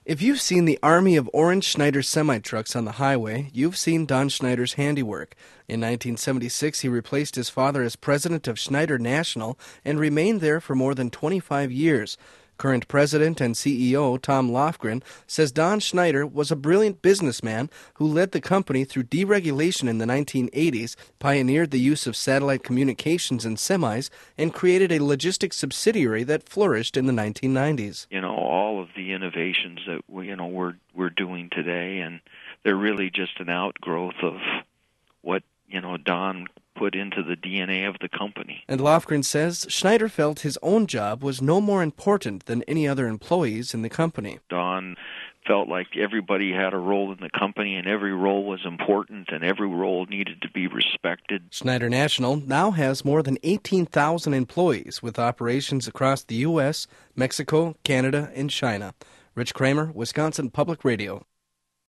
If you've seen the army of orange Schneider semi-trucks on the highway, you've seen Don Schneider's handiwork. In 1976, he replaced his father as president of Schneider National and remained there for more than 25 years. Current president and CEO Tom Lofgren says Don Schneider was a brilliant businessman who led the company through deregulation in the 1980s, pioneered the use of satellite communications in semis, and created a logistics subsidiary that flourished in the 1990s. All of the innovations that we're doing today, and they're really just an outgrowth of what Don put into the DNA of the company. And Lofgren says Schneider felt his own job was no more important than any other employees in the company. Don felt like everybody had a role in the company, and every role was important, and every role needed to be respected. Schneider National now has more than 18,000 employees with operations across the U.S., Mexico, Canada, and China. Rich Kramer, Wisconsin Public Radio.